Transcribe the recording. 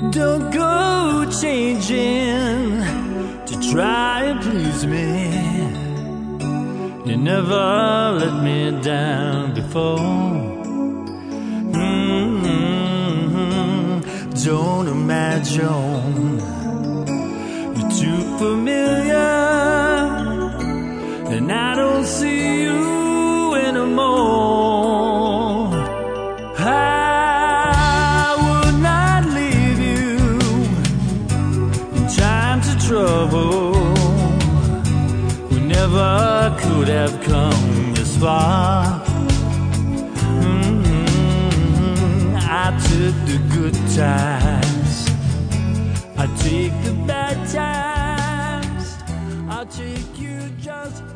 Don't go changing to try and please me. You never let me down before. Don't imagine you're too familiar, and I don't see you anymore. I would not leave you in times of trouble. We never could have come this far. I took the good times, I take the bad times, I'll take you just